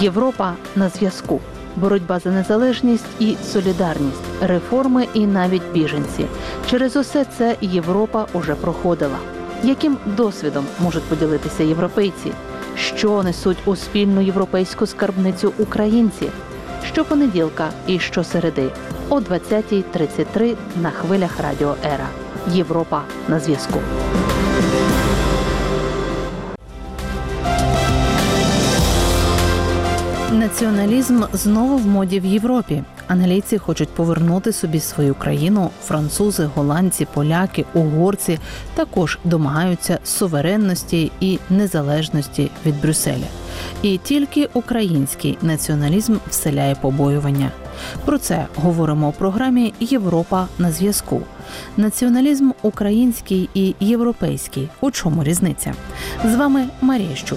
Європа на зв'язку. Боротьба за незалежність і солідарність, реформи і навіть біженці. Через усе це Європа уже проходила. Яким досвідом можуть поділитися європейці? Що несуть у спільну європейську скарбницю українці? Щопонеділка і щосереди о 20:33 на хвилях Радіо Ера. Європа на зв'язку. Націоналізм знову в моді в Європі. Англійці хочуть повернути собі свою країну, французи, голландці, поляки, угорці також домагаються суверенності і незалежності від Брюсселя. І тільки український націоналізм вселяє побоювання. Про це говоримо у програмі «Європа на зв'язку». Націоналізм український і європейський. У чому різниця? З вами Марія Щур.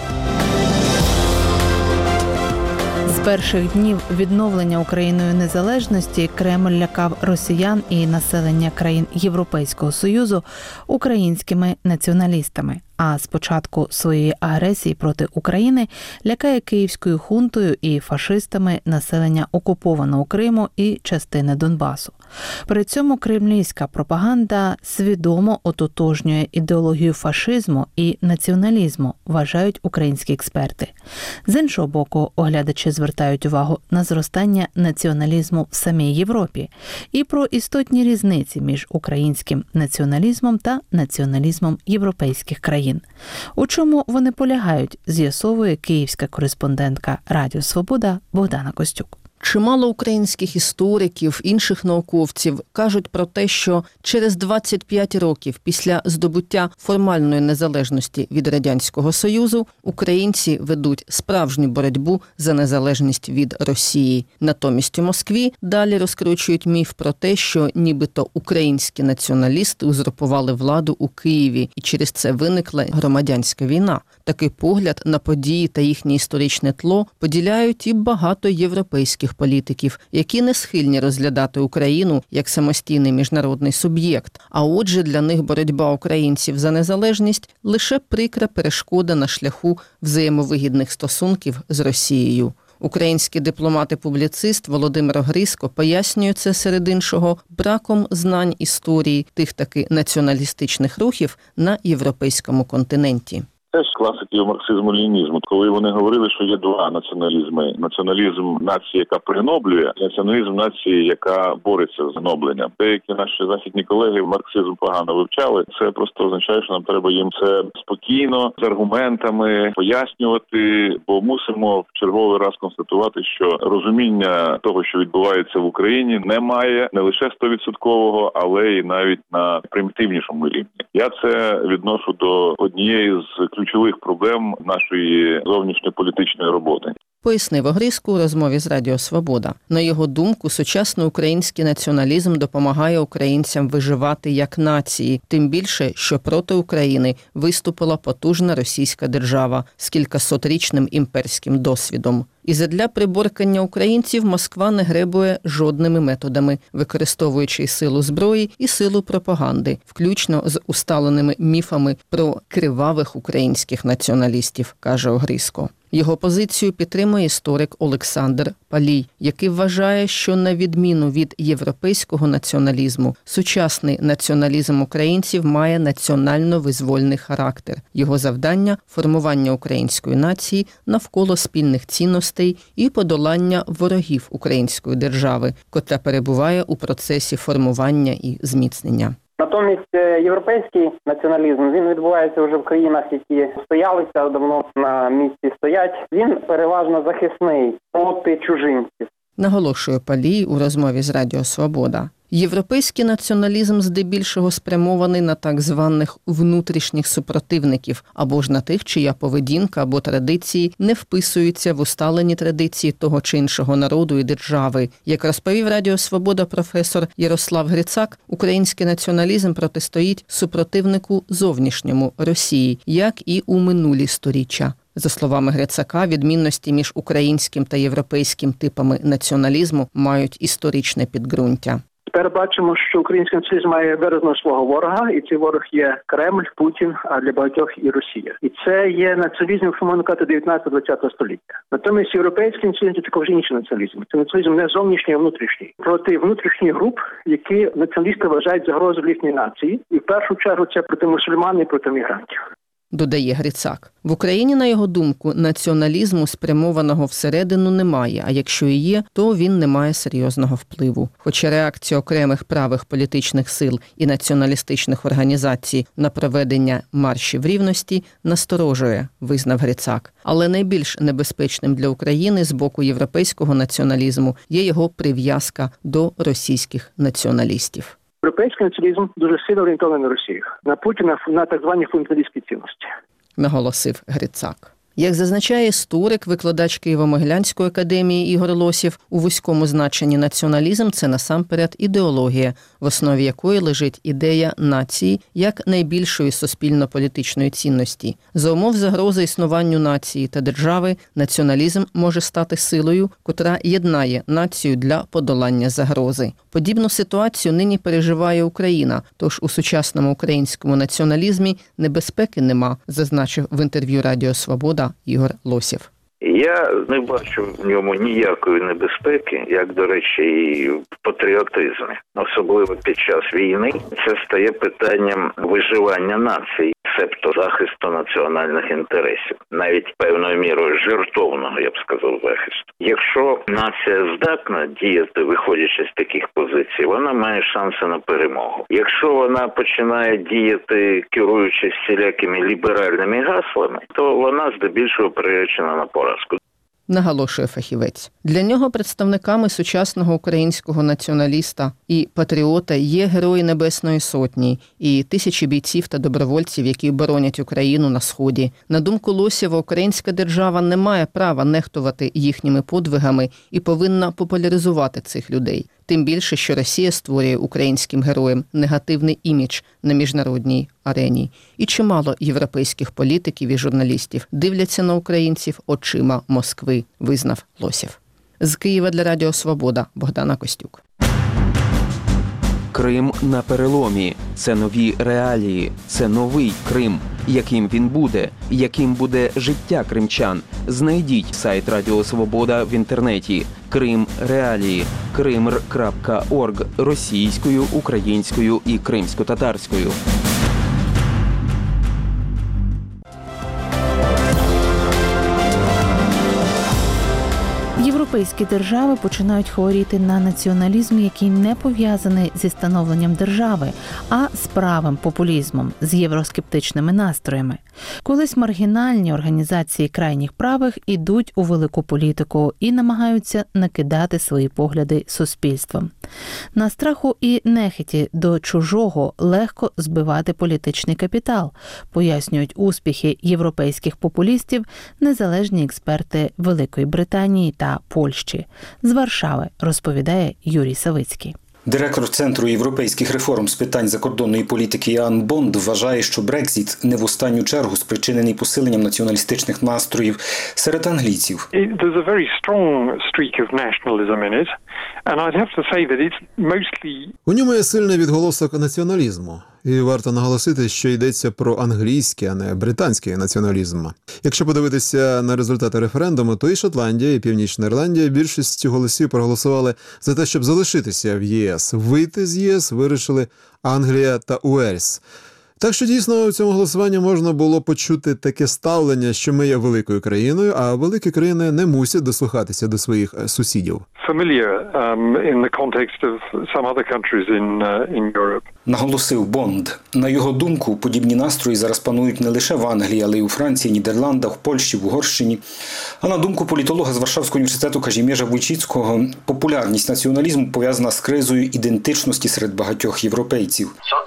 З перших днів відновлення Україною незалежності Кремль лякав росіян і населення країн Європейського Союзу українськими націоналістами. А з початку своєї агресії проти України лякає київською хунтою і фашистами населення окупованого Криму і частини Донбасу. При цьому кремлівська пропаганда свідомо ототожнює ідеологію фашизму і націоналізму, вважають українські експерти. З іншого боку, оглядачі звертають увагу на зростання націоналізму в самій Європі і про істотні різниці між українським націоналізмом та націоналізмом європейських країн. У чому вони полягають, з'ясовує київська кореспондентка Радіо Свобода Богдана Костюк. Чимало українських істориків, інших науковців кажуть про те, що через 25 років після здобуття формальної незалежності від Радянського Союзу українці ведуть справжню боротьбу за незалежність від Росії. Натомість у Москві далі розкручують міф про те, що нібито українські націоналісти узурпували владу у Києві і через це виникла громадянська війна. Такий погляд на події та їхнє історичне тло поділяють і багато європейських політиків, які не схильні розглядати Україну як самостійний міжнародний суб'єкт. А отже, для них боротьба українців за незалежність – лише прикра перешкода на шляху взаємовигідних стосунків з Росією. Український дипломат і публіцист Володимир Огризко пояснює це, серед іншого, браком знань історії тих таки націоналістичних рухів на європейському континенті. Теж класиків марксизму-ленінізму, коли вони говорили, що є два націоналізми. Націоналізм нації, яка пригноблює, і націоналізм нації, яка бореться з гнобленням. Деякі наші західні колеги марксизм погано вивчали. Це просто означає, що нам треба їм це спокійно, з аргументами пояснювати, бо мусимо в черговий раз констатувати, що розуміння того, що відбувається в Україні, немає не лише 100%, але і навіть на примітивнішому рівні. Я це відношу до однієї з ключових проблем нашої зовнішньополітичної роботи. Пояснив Огризко у розмові з Радіо Свобода. На його думку, сучасний український націоналізм допомагає українцям виживати як нації, тим більше, що проти України виступила потужна російська держава з кількасотрічним імперським досвідом. І задля приборкання українців Москва не гребує жодними методами, використовуючи силу зброї і силу пропаганди, включно з усталеними міфами про кривавих українських націоналістів, каже Огризко. Його позицію підтримує історик Олександр Палій, який вважає, що на відміну від європейського націоналізму, сучасний націоналізм українців має національно-визвольний характер. Його завдання – формування української нації навколо спільних цінностей і подолання ворогів української держави, котра перебуває у процесі формування і зміцнення. Натомість європейський націоналізм, він відбувається вже в країнах, які стоялися, давно на місці стоять. Він переважно захисний проти чужинців. Наголошує Палій у розмові з Радіо Свобода. Європейський націоналізм здебільшого спрямований на так званих внутрішніх супротивників, або ж на тих, чия поведінка або традиції не вписуються в усталені традиції того чи іншого народу і держави. Як розповів Радіо Свобода професор Ярослав Грицак, український націоналізм протистоїть супротивнику зовнішньому – Росії, як і у минулі сторіччя. За словами Грицака, відмінності між українським та європейським типами націоналізму мають історичне підґрунтя. Тепер бачимо, що український націоналізм має виразного свого ворога, і цей ворог є Кремль, Путін, а для багатьох і Росія. І це є націоналізм, якщо можна казати, 19-20 століття. Натомість європейський націоналізм – це також інший націоналізм. Це націоналізм не зовнішній, а внутрішній. Проти внутрішніх груп, які націоналісти вважають загрозою їхньої нації. І в першу чергу це проти мусульман і проти мігрантів. Додає Грицак. В Україні, на його думку, націоналізму спрямованого всередину немає, а якщо і є, то він не має серйозного впливу. Хоча реакція окремих правих політичних сил і націоналістичних організацій на проведення маршів рівності насторожує, визнав Грицак. Але найбільш небезпечним для України з боку європейського націоналізму є його прив'язка до російських націоналістів. Європейський націоналізм дуже сильно орієнтований на Росію, на Путіна, на так звані фундаменталістські цінності. Наголосив Грицак. Як зазначає історик, викладач Києво-Могилянської академії Ігор Лосєв, у вузькому значенні націоналізм – це насамперед ідеологія, в основі якої лежить ідея нації як найбільшої суспільно-політичної цінності. За умов загрози існуванню нації та держави, націоналізм може стати силою, котра єднає націю для подолання загрози. Подібну ситуацію нині переживає Україна, тож у сучасному українському націоналізмі небезпеки нема, зазначив в інтерв'ю Радіо Свобода Ігор Лосєв. Я не бачу в ньому ніякої небезпеки, як, до речі, і в патріотизмі. Особливо під час війни це стає питанням виживання нації, себто захисту національних інтересів. Навіть певною мірою жертовного, я б сказав, захисту. Якщо нація здатна діяти, виходячи з таких позицій, вона має шанси на перемогу. Якщо вона починає діяти, керуючись всілякими ліберальними гаслами, то вона здебільшого приречена на поразку. Наголошує фахівець. Для нього представниками сучасного українського націоналіста і патріота є герої Небесної Сотні і тисячі бійців та добровольців, які боронять Україну на Сході. На думку Лосєва, українська держава не має права нехтувати їхніми подвигами і повинна популяризувати цих людей. Тим більше, що Росія створює українським героям негативний імідж на міжнародній арені. І чимало європейських політиків і журналістів дивляться на українців очима Москви, визнав Лосєв. З Києва для Радіо Свобода Богдана Костюк. Крим на переломі. Це нові реалії. Це новий Крим. Яким він буде? Яким буде життя кримчан? Знайдіть сайт Радіо Свобода в інтернеті. Крим реалії. krimr.org російською, українською і кримсько-татарською. Європейські держави починають хворіти на націоналізм, який не пов'язаний зі становленням держави, а з правим популізмом, з євроскептичними настроями. Колись маргінальні організації крайніх правих ідуть у велику політику і намагаються накидати свої погляди суспільством. На страху і нехиті до чужого легко збивати політичний капітал, пояснюють успіхи європейських популістів незалежні експерти Великої Британії та Польщі. З Варшави розповідає Юрій Савицький. Директор Центру європейських реформ з питань закордонної політики Іан Бонд вважає, що Брекзіт не в останню чергу спричинений посиленням націоналістичних настроїв серед англійців. У ньому є сильний відголосок націоналізму. І варто наголосити, що йдеться про англійський, а не британський націоналізм. Якщо подивитися на результати референдуму, то і Шотландія, і Північна Ірландія більшістю голосів проголосували за те, щоб залишитися в ЄС. Вийти з ЄС вирішили Англія та Уельс. Так що дійсно в цьому голосуванні можна було почути таке ставлення, що ми є великою країною, а великі країни не мусять дослухатися до своїх сусідів. Наголосив Бонд. На його думку, подібні настрої зараз панують не лише в Англії, але й у Франції, Нідерландах, Польщі, в Угорщині. А на думку політолога з Варшавського університету Казімierza Wójcickiego, популярність націоналізму пов'язана з кризою ідентичності серед багатьох європейців.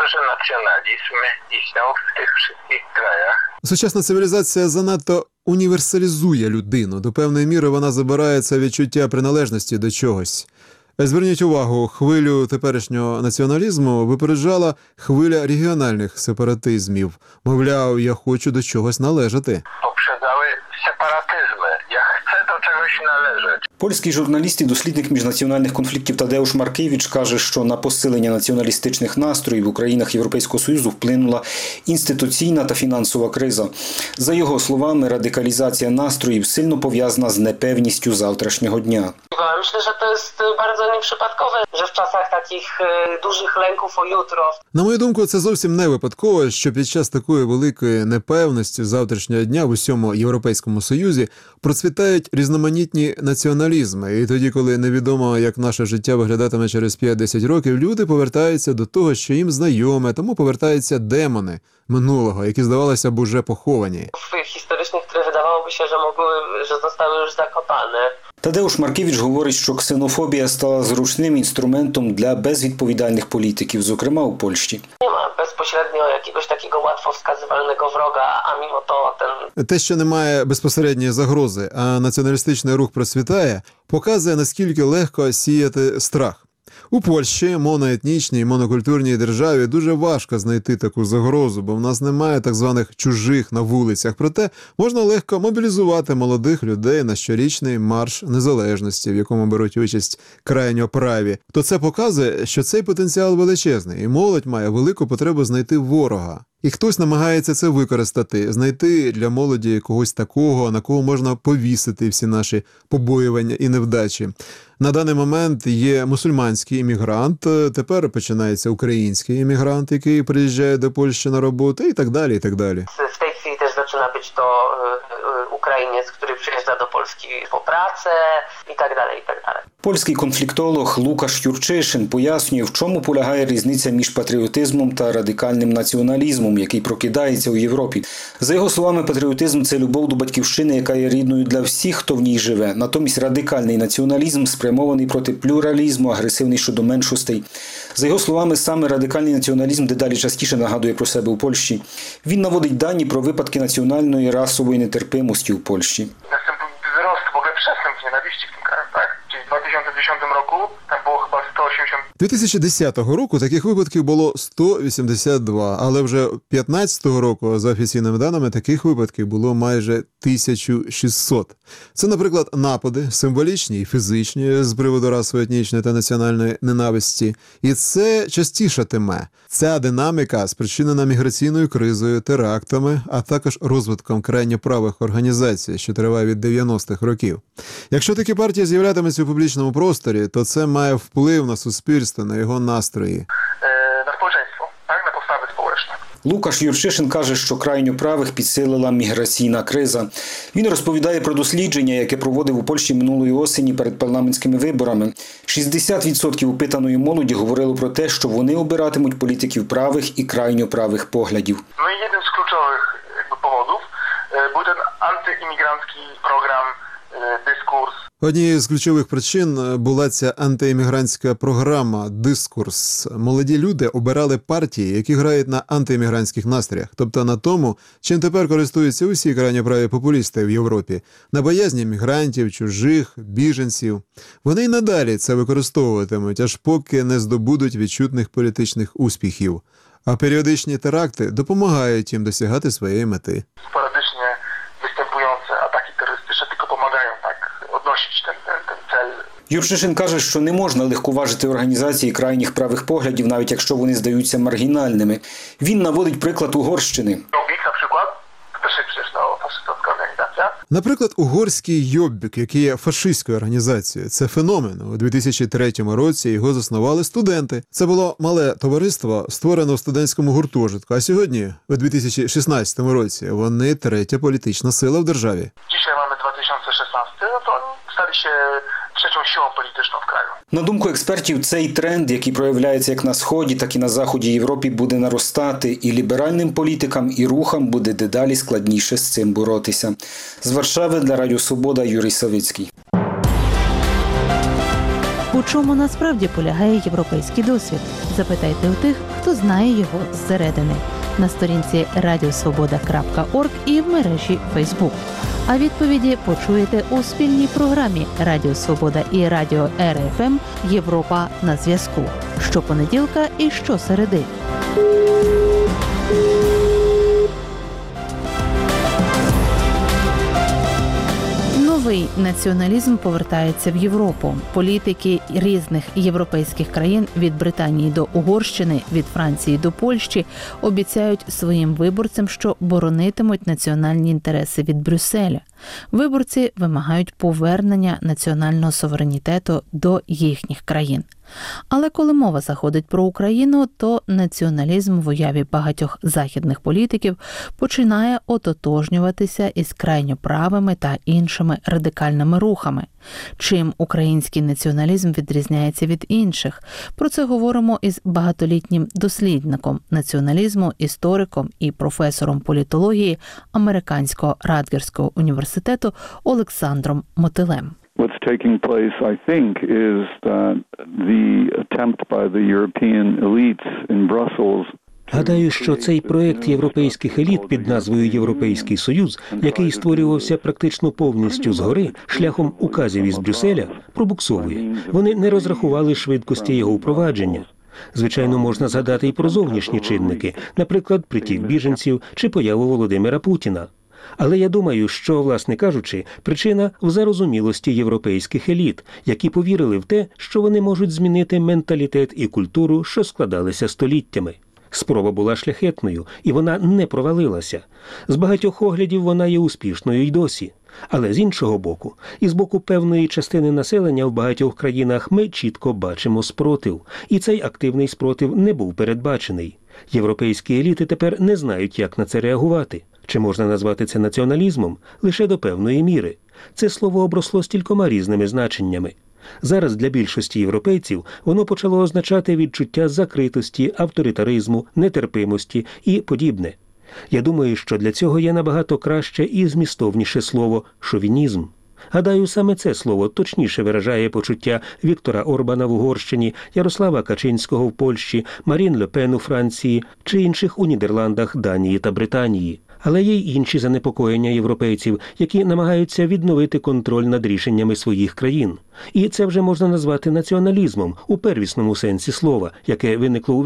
Сучасна цивілізація занадто універсалізує людину. До певної міри вона забирає це відчуття приналежності до чогось. Зверніть увагу, хвилю теперішнього націоналізму випереджала хвиля регіональних сепаратизмів. Мовляв, я хочу до чогось належати. Попrzedzały separatyzm. nacionalizmy. Ja chcę do czegoś należeć. Польський журналіст і дослідник міжнаціональних конфліктів Тадеуш Маркевич каже, що на посилення націоналістичних настроїв в країнах Європейського Союзу вплинула інституційна та фінансова криза. За його словами, радикалізація настроїв сильно пов'язана з непевністю завтрашнього дня. Myślę, że to jest bardzo nieprzypadkowe, że w czasach takich dużych lęków o jutro. На мою думку, це зовсім не випадково, що під час такої великої непевності завтрашнього дня в усьому Європейському Союзі процвітають різноманітні націоналізми. І тоді, коли невідомо, як наше життя виглядатиме через 5-10 років, люди повертаються до того, що їм знайоме, тому повертаються демони минулого, які, здавалося б, уже поховані. Historycznych, które wydawałoby się, że zostały już zakopane. Тадеуш Маркевич говорить, що ксенофобія стала зручним інструментом для безвідповідальних політиків, зокрема у Польщі. Nie ma bezpośrednio jakiegoś takiego łatwo wskazywalnego wroga, a mimo to ten... Те, що немає безпосередньої загрози, а націоналістичний рух процвітає, показує, наскільки легко сіяти страх. У Польщі, моноетнічній і монокультурній державі, дуже важко знайти таку загрозу, бо в нас немає так званих чужих на вулицях. Проте можна легко мобілізувати молодих людей на щорічний марш незалежності, в якому беруть участь крайньо праві. То це показує, що цей потенціал величезний, і молодь має велику потребу знайти ворога. І хтось намагається це використати, знайти для молоді когось такого, на кого можна повісити всі наші побоювання і невдачі. На даний момент є мусульманський іммігрант, тепер починається український іммігрант, який приїжджає до Польщі на роботу і так далі, і так далі. W tej chwili też zaczyna być to Ukrainiec, który przyjeżdża do Polski po pracę i tak dalej, i tak dalej. Польський конфліктолог Лукаш Юрчишин пояснює, в чому полягає різниця між патріотизмом та радикальним націоналізмом, який прокидається у Європі. За його словами, патріотизм – це любов до батьківщини, яка є рідною для всіх, хто в ній живе. Натомість радикальний націоналізм спрямований проти плюралізму, агресивний щодо меншостей. За його словами, саме радикальний націоналізм дедалі частіше нагадує про себе у Польщі. Він наводить дані про випадки національної і расової нетерпимості у Польщі. Wzrost w ogóle przestępstw nienawiści w tym kraju, tak? Czyli w 2010 roku tam było chyba 180... 2010 року таких випадків було 182, але вже 2015 року, за офіційними даними, таких випадків було майже 1600. Це, наприклад, напади, символічні і фізичні, з приводу расової, етнічної та національної ненависті. І це частішатиме. Ця динаміка спричинена міграційною кризою, терактами, а також розвитком крайньо правих організацій, що триває від 90-х років. Якщо такі партії з'являтимуться у публічному просторі, то це має вплив на суспільство, на його настрої. Na społeczeństwo, tak? Na postawy społeczne. Лукаш Юрчишин каже, що крайньо правих підсилила міграційна криза. Він розповідає про дослідження, яке проводив у Польщі минулої осені перед парламентськими виборами. 60% опитаної молоді говорило про те, що вони обиратимуть політиків правих і крайньо правих поглядів. No i jednym z kluczowych powodów był ten antyimigrancki program, dyskurs. Однією з ключових причин була ця антиіммігрантська програма «Дискурс». Молоді люди обирали партії, які грають на антиіммігрантських настроях, тобто на тому, чим тепер користуються усі крайньоправі популісти в Європі, на боязні мігрантів, чужих, біженців. Вони й надалі це використовуватимуть, аж поки не здобудуть відчутних політичних успіхів. А періодичні теракти допомагають їм досягати своєї мети. Sporadycznie występujące ataki terrorystyczne tylko pomagają tak odnosić ten cel. Юрчишин каже, що не можна легковажити організації крайніх правих поглядів, навіть якщо вони здаються маргінальними. Він наводить приклад Угорщини. Jobbik na przykład, to też jest przecież faszystowska organizacja. Наприклад, угорський Йоббік, який є фашистською організацією, це феномен. У 2003 році його заснували студенти. Це було мале товариство, створене в студентському гуртожитку. А сьогодні, у 2016 році, вони третя політична сила в державі. Dzisiaj mamy 2016, no to oni stali się trzecią siłą polityczną w kraju. На думку експертів, цей тренд, який проявляється як на Сході, так і на Заході Європи, буде наростати, і ліберальним політикам, і рухам буде дедалі складніше з цим боротися. З Варшави для Радіо Свобода Юрій Савицький. У чому насправді полягає європейський досвід? Запитайте у тих, хто знає його зсередини. На сторінці radiosvoboda.org і в мережі Facebook. А відповіді почуєте у спільній програмі Радіо Свобода і Радіо РФМ «Європа на зв'язку» щопонеділка і щосереди. Новий націоналізм повертається в Європу. Політики різних європейських країн від Британії до Угорщини, від Франції до Польщі обіцяють своїм виборцям, що боронитимуть національні інтереси від Брюсселя. Виборці вимагають повернення національного суверенітету до їхніх країн. Але коли мова заходить про Україну, то націоналізм в уяві багатьох західних політиків починає ототожнюватися із крайньо правими та іншими радикальними рухами. Чим український націоналізм відрізняється від інших? Про це говоримо із багатолітнім дослідником націоналізму, істориком і професором політології Американського Радгерського університету Олександром Мотилем. What's taking place, I think, is that the attempt by the European elites in Brussels. Гадаю, що цей проект європейських еліт під назвою «Європейський Союз», який створювався практично повністю згори, шляхом указів із Брюсселя, пробуксовує. Вони не розрахували швидкості його впровадження. Звичайно, можна згадати і про зовнішні чинники, наприклад, притік біженців чи появу Володимира Путіна. Але я думаю, що, власне кажучи, причина в зарозумілості європейських еліт, які повірили в те, що вони можуть змінити менталітет і культуру, що складалися століттями. Спроба була шляхетною, і вона не провалилася. З багатьох оглядів вона є успішною й досі. Але з іншого боку, і з боку певної частини населення в багатьох країнах ми чітко бачимо спротив. І цей активний спротив не був передбачений. Європейські еліти тепер не знають, як на це реагувати. Чи можна назвати це націоналізмом? Лише до певної міри. Це слово обросло стількома різними значеннями. Зараз для більшості європейців воно почало означати відчуття закритості, авторитаризму, нетерпимості і подібне. Я думаю, що для цього є набагато краще і змістовніше слово «шовінізм». Гадаю, саме це слово точніше виражає почуття Віктора Орбана в Угорщині, Ярослава Качинського в Польщі, Марін Ле Пен у Франції чи інших у Нідерландах, Данії та Британії. Але є й інші занепокоєння європейців, які намагаються відновити контроль над рішеннями своїх країн. І це вже можна назвати націоналізмом у первісному сенсі слова, яке виникло у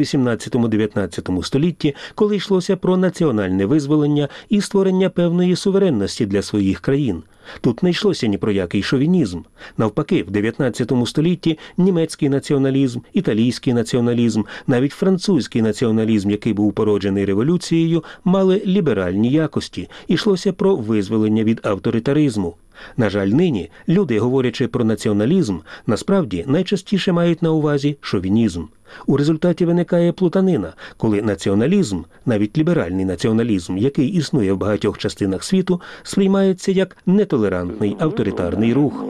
18-19 столітті, коли йшлося про національне визволення і створення певної суверенності для своїх країн. Тут не йшлося ні про який шовінізм. Навпаки, в 19 столітті німецький націоналізм, італійський націоналізм, навіть французький націоналізм, який був породжений революцією, мали ліберальні якості. Йшлося про визволення від авторитаризму. На жаль, нині люди, говорячи про націоналізм, насправді найчастіше мають на увазі шовінізм. У результаті виникає плутанина, коли націоналізм, навіть ліберальний націоналізм, який існує в багатьох частинах світу, сприймається як нетолерантний авторитарний рух.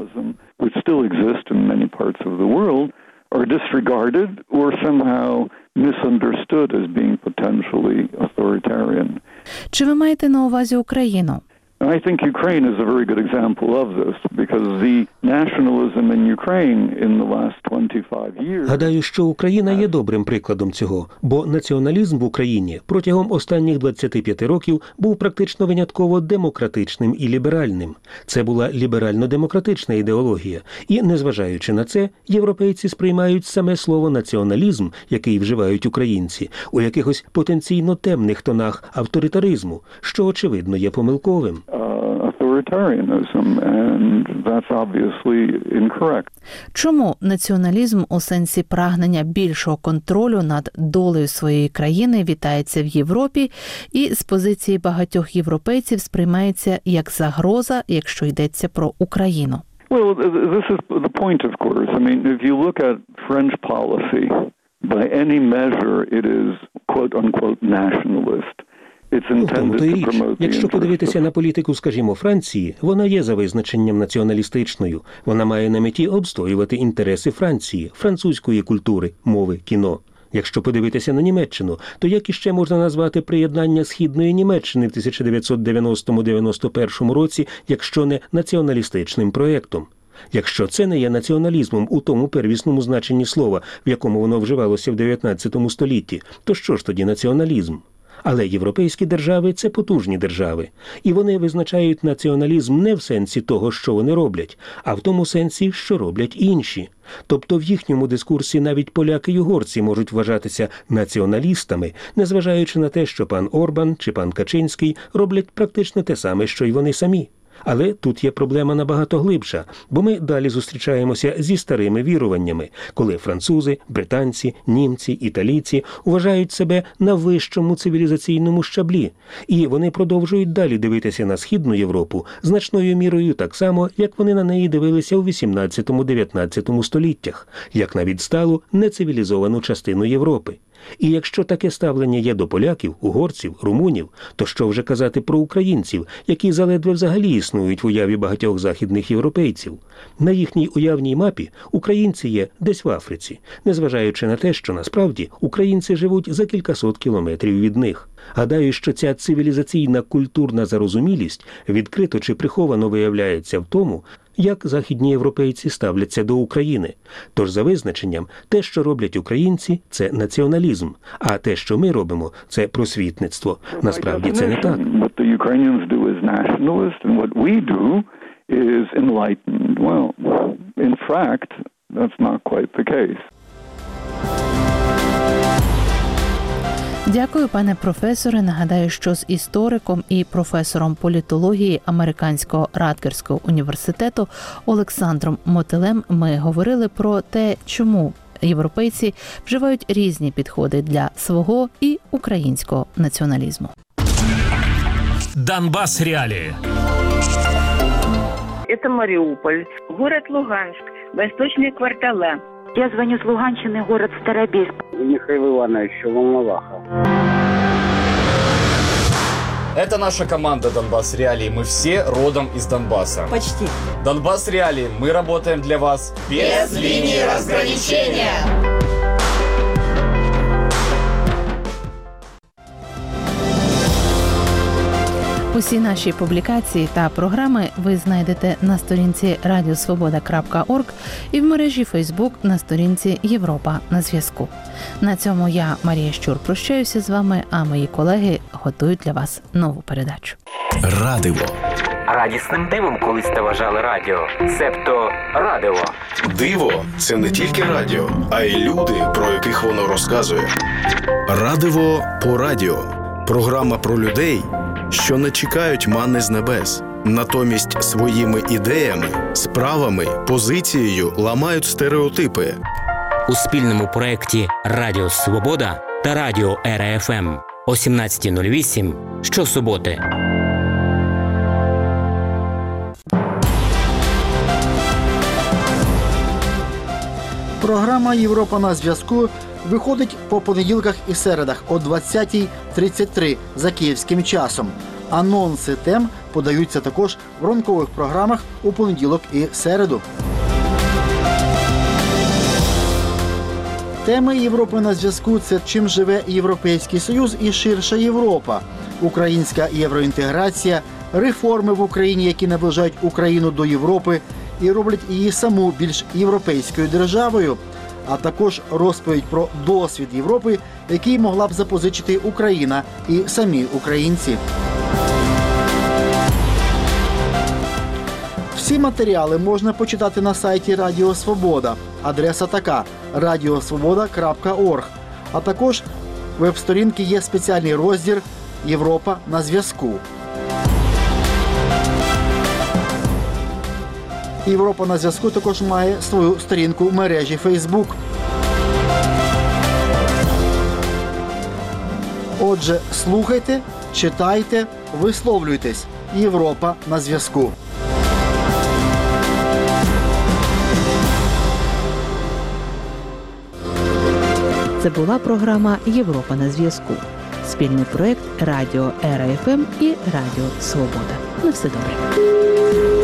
Чи ви маєте на увазі Україну? I think Ukraine is a very good example of this, because the nationalism in Ukraine in the last 25 years... Гадаю, що Україна є добрим прикладом цього, бо націоналізм в Україні протягом останніх 25 років був практично винятково демократичним і ліберальним. Це була ліберально-демократична ідеологія. І, незважаючи на це, європейці сприймають саме слово «націоналізм», який вживають українці, у якихось потенційно темних тонах авторитаризму, що, очевидно, є помилковим. Чому націоналізм у сенсі прагнення більшого контролю над долею своєї країни вітається в Європі і з позиції багатьох європейців сприймається як загроза, якщо йдеться про Україну? Well, this is the point, of course. I mean, if you look at French policy, by any measure it is quote-unquote nationalist. Тому то й річ. Якщо подивитися на політику, скажімо, Франції, вона є за визначенням націоналістичною. Вона має на меті обстоювати інтереси Франції, французької культури, мови, кіно. Якщо подивитися на Німеччину, то як іще можна назвати приєднання Східної Німеччини в 1990-91 році, якщо не націоналістичним проєктом? Якщо це не є націоналізмом у тому первісному значенні слова, в якому воно вживалося в 19 столітті, то що ж тоді націоналізм? Але європейські держави – це потужні держави. І вони визначають націоналізм не в сенсі того, що вони роблять, а в тому сенсі, що роблять інші. Тобто в їхньому дискурсі навіть поляки й угорці можуть вважатися націоналістами, незважаючи на те, що пан Орбан чи пан Качинський роблять практично те саме, що й вони самі. Але тут є проблема набагато глибша, бо ми далі зустрічаємося зі старими віруваннями, коли французи, британці, німці, італійці вважають себе на вищому цивілізаційному щаблі. І вони продовжують далі дивитися на Східну Європу значною мірою так само, як вони на неї дивилися у 18-19 століттях, як на відсталу, нецивілізовану частину Європи. І якщо таке ставлення є до поляків, угорців, румунів, то що вже казати про українців, які заледве взагалі існують в уяві багатьох західних європейців? На їхній уявній мапі українці є десь в Африці, незважаючи на те, що насправді українці живуть за кількасот кілометрів від них. Гадаю, що ця цивілізаційна культурна зарозумілість відкрито чи приховано виявляється в тому, як західні європейці ставляться до України. Тож за визначенням, те, що роблять українці, це націоналізм, а те, що ми робимо, це просвітництво. Насправді це не так. What the Ukrainians do is nationalist, and what we do is enlightened. Well, in fact, that's not quite the case. Дякую, пане професоре. Нагадаю, що з істориком і професором політології Американського Радгерського університету Олександром Мотилем ми говорили про те, чому європейці вживають різні підходи для свого і українського націоналізму. Донбасс реалии. Это Мариуполь, город Луганск, восточные квартала. Я звоню с Луганщины, город Старобельск. Михаил Иванович, Волноваха. Это наша команда «Донбасс Реалии». Мы все родом из Донбасса. Почти. «Донбасс Реалии». Мы работаем для вас без линии разграничения. Усі наші публікації та програми ви знайдете на сторінці radiosvoboda.org і в мережі Facebook на сторінці Європа на зв'язку. На цьому я, Марія Щур, прощаюся з вами, а мої колеги готують для вас нову передачу. Радиво. Радісним дивом колись та вважали радіо, себто радиво. Диво – це не тільки радіо, а й люди, про яких воно розказує. Радиво по радіо. Програма про людей, що не чекають манни з небес. Натомість своїми ідеями, справами, позицією ламають стереотипи. У спільному проєкті «Радіо Свобода» та «Радіо РФМ» о 17:08 щосуботи. Програма «Європа на зв'язку» виходить по понеділках і середах о 20:33 за київським часом. Анонси тем подаються також в ранкових програмах у понеділок і середу. Теми «Європи на зв'язку» – це чим живе Європейський Союз і ширша Європа, українська євроінтеграція, реформи в Україні, які наближають Україну до Європи і роблять її саму більш європейською державою, а також розповідь про досвід Європи, який могла б запозичити Україна і самі українці. Всі матеріали можна почитати на сайті Радіо Свобода. Адреса така – radiosvoboda.org. А також веб-сторінки є спеціальний розділ «Європа на зв'язку». «Європа на зв'язку» також має свою сторінку в мережі Facebook. Отже, слухайте, читайте, висловлюйтесь. «Європа на зв'язку». Це була програма «Європа на зв'язку». Спільний проєкт Радіо РФМ і Радіо Свобода. На все добре.